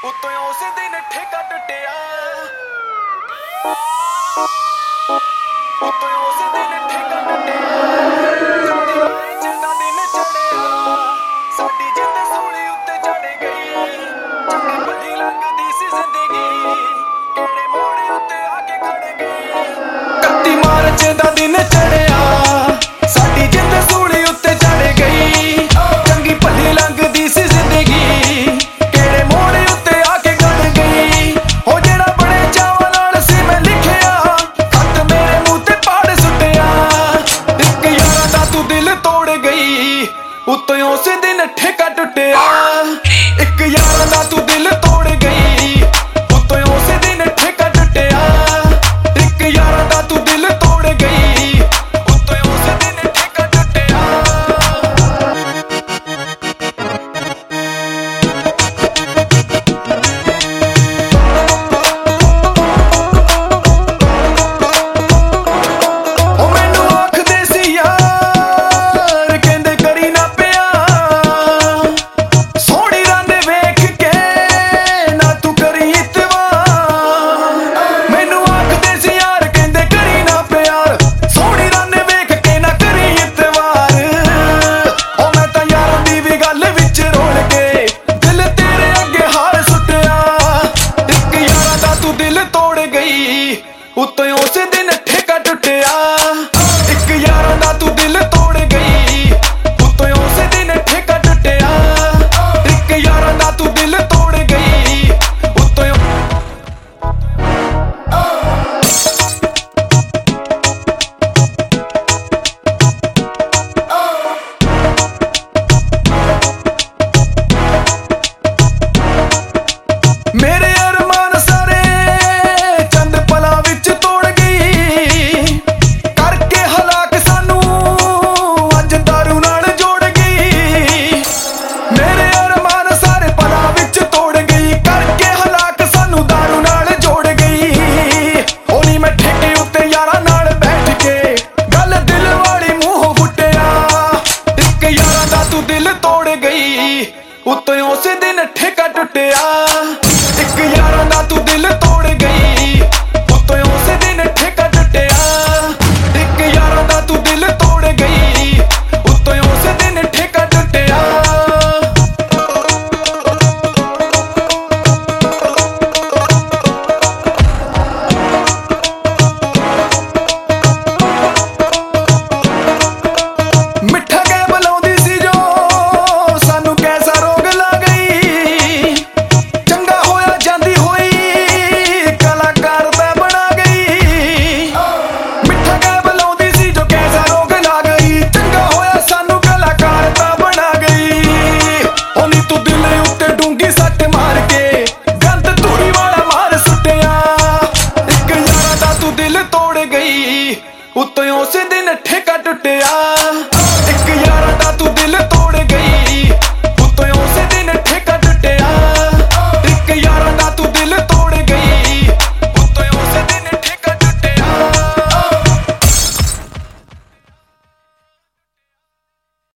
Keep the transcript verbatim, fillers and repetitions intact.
ਉਤੋਂ ਉਸੇ ਦਿਨ ਠੇਕਾ ਟੁੱਟਿਆ ਉਤੋਂ ਉਸੇ ਦਿਨ ਠੇਕਾ ਟੁੱਟਿਆ ਜਿੰਦਾ ਦਿਨ ਚੜਿਆ ਸਾਡੀ ਜਿੰਦ ਸੂਲੀ ਉੱਤੇ ਚੜ ਗਈ ਚੰਗੀ ਭਲੀ ਲੱਗਦੀ ਸੀ ਜ਼ਿੰਦਗੀ ਕਿਹੜੇ ਮੋੜ ਉੱਤੇ ਆ ਕੇ ਖੜ ਗਈ ਇਕੱਤੀ ਮਾਰਚ ਦਾ ਦਿਨ ਚੜਿਆ ਸਾਡੀ ਜਿੰਦ ਸੂਲੀ ਉੱਤੇ ਚੜ ਗਈ ਚੰਗੀ ਭਲੀ ਲੱਗਦੀ ਸੀ ਜ਼ਿੰਦਗੀ ਕਿਹੜੇ ਮੋੜ ਉੱਤੇ ਆ ਕੇ ਖੜ ਗਈ ਉਹ ਜਿਹੜਾ ਬੜੇ ਚਾਵਾਂ ਨਾਲ ਸੀ ਮੈਂ ਲਿਖਿਆ ਖੱਤ ਮੇਰੇ ਮੂੰਹ ਤੇ ਪਾੜ ਸੁੱਟਿਆ ਇੱਕ ਯਾਰਾਂ ਦਾ ਤੂੰ ਦਿਲ ਤੋੜ ਗਈ ਉੱਤੋਂ ਉਸੇ ਦਿਨ ਠੇਕਾ ਟੁੱਟਿਆ ਇੱਕ ਯਾਰਾਂ ਦਾ ਤੂੰ ਦਿਲ ਤੋੜ ਗਈ ਉੱਤੋਂ ਉਸੇ ਦਿਨ ਠੇਕਾ ਟੁੱਟਿਆ ਇੱਕ ਯਾਰਾਂ ਦਾ ਤੂੰ ਦਿਲ ਤੋੜ ਗਈ ਉੱਤੋਂ ਉਸੇ ਦਿਨ ਠੇਕਾ ਟੁੱਟਿਆ ਉਹ ਮੈਨੂੰ ਆਖਦੇ ਸੀ ਯਾਰ ਕਹਿੰਦੇ ਕਰੀ ਨਾ ਪਿਆਰ ਸੋਹਣੀ ਰੰਨ ਵੇਖ ਕੇ ਨਾ ਤੂੰ ਕਰੀ ਇਤਵਾਰ ਮੈਨੂੰ ਆਖਦੇ ਸੀ ਯਾਰ ਕਹਿੰਦੇ ਕਰੀ ਨਾ ਪਿਆਰ ਸੋਹਣੀ ਰੰਨ ਵੇਖ ਕੇ ਨਾ ਕਰੀ ਇਤਵਾਰ ਉਹ ਮੈਂ ਤਾਂ ਯਾਰਾਂ ਦੀ ਵੀ ਗੱਲ ਵਿੱਚ ਰੋਲ ਕੇ ਦਿਲ ਤੇਰੇ ਅੱਗੇ ਹਾਰ ਸੁੱਟਿਆ ਇੱਕ ਯਾਰਾਂ ਦਾ ਤੂੰ ਦਿਲ ਤੋੜ ਗਈ ਉੱਤੋਂ ਉਸੇ ਦਿਨ ਠੇਕਾ ਟੁੱਟਿਆ ਇੱਕ ਯਾਰਾਂ ਦਾ ਤੂੰ ਦਿਲ ਤੋੜ ਗਈ ਉੱਤੋਂ ਉਸੇ ਦਿਨ ਠੇਕਾ ਟੁੱਟਿਆ ਇੱਕ ਯਾਰਾਂ ਦਾ ਤੂੰ ਦਿਲ ਤੋੜ ਗਈ ਉੱਤੋਂ ਮੇਰੇ ਅਰਮਾਨ ਸਾਰੇ ਚੰਦ ਪਲਾਂ ਵਿੱਚ ਤੋੜ ਗਈ ਕਰਕੇ ਹਲਾਕ ਸਾਨੂੰ ਅੱਜ ਦਾਰੂ ਨਾਲ ਜੋੜ ਗਈ ਮੇਰੇ ਅਰਮਾਨ ਸਾਰੇ ਪਲਾਂ ਵਿੱਚ ਤੋੜ ਗਈ ਕਰਕੇ ਹਲਾਕ ਸਾਨੂੰ ਦਾਰੂ ਨਾਲ ਜੋੜ ਗਈ ਉਹ ਨੀ ਮੈਂ ਠੇਕੇ ਉੱਤੇ ਯਾਰਾਂ ਨਾਲ ਬੈਠ ਕੇ ਗੱਲ ਦਿਲ ਵਾਲੀ ਮੂੰਹੋਂ ਫੁੱਟਿਆ ਇੱਕ ਯਾਰਾਂ ਦਾ ਤੂੰ ਦਿਲ ਤੋੜ ਗਈ ਉੱਤੋਂ ਉਸੇ ਦਿਨ ਠੇਕਾ ਟੁੱਟਿਆ ਇੱਕ ਯਾਰਾਂ ਦਾ ਤੂੰ ਦਿਲ ਤੋੜ ਗਈ ਉੱਤੋਂ ਉਸੇ ਦਿਨ ਠੇਕਾ ਟੁੱਟਿਆ ਇੱਕ ਯਾਰਾਂ ਦਾ ਤੂੰ ਦਿਲ ਤੋੜ ਗਈ ਉੱਤੋਂ ਉਸੇ ਦਿਨ ਠੇਕਾ ਟੁੱਟਿਆ ਮਿੱਠਾ ਕਹਿ ਬੁਲਾਉਂਦੀ ਸੀ ਜੋ ਸਾਨੂੰ ਕੈਸਾ ਰੋਗ ਲੱਗ ਗਈ ਚੰਗਾ ਹੋਇਆ ਜਾਂਦੀ ਹੋਈ ਕਲਾਕਾਰ ਤਾਂ ਬਣਾ ਗਈ ਮਿੱਠਾ ਕਹਿ ਬੁਲਾਉਂਦੀ ਸੀ ਜੋ ਕੈਸਾ ਰੋਗ ਲੱਗ ਗਈ ਚੰਗਾ ਹੋਇਆ ਸਾਨੂੰ ਕਲਾਕਾਰ ਤਾਂ ਬਣਾ ਗਈ ਉਹਨੀ ਤੂੰ ਦਿਲ ਉੱਤੇ ਡੂੰਗੀ ਸੱਟ ਮਾਰ ਕੇ ਗੰਦ ਧੂੜੀ ਵਾਲਾ ਮਾਰ ਸੁੱਟਿਆ ਇੱਕ ਯਾਰਾਂ ਦਾ ਤੂੰ ਦਿਲ ਤੋੜ ਗਈ ਉੱਤੋਂ ਉਸੇ ਦਿਨ ਠੇਕਾ ਟੁੱਟਿਆ